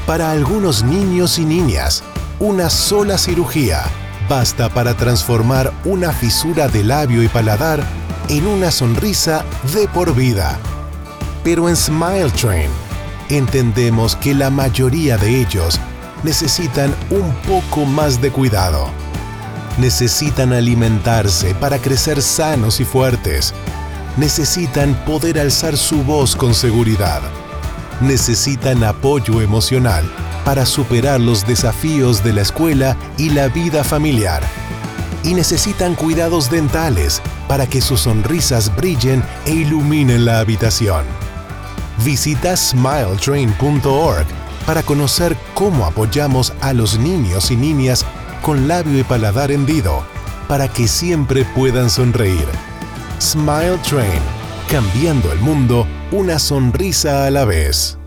Para algunos niños y niñas, una sola cirugía basta para transformar una fisura de labio y paladar en una sonrisa de por vida. Pero en Smile Train entendemos que la mayoría de ellos necesitan un poco más de cuidado. Necesitan alimentarse para crecer sanos y fuertes. Necesitan poder alzar su voz con seguridad. Necesitan apoyo emocional para superar los desafíos de la escuela y la vida familiar. Y necesitan cuidados dentales para que sus sonrisas brillen e iluminen la habitación. Visita smiletrain.org para conocer cómo apoyamos a los niños y niñas con labio y paladar hendido para que siempre puedan sonreír. Smile Train, cambiando el mundo una sonrisa a la vez.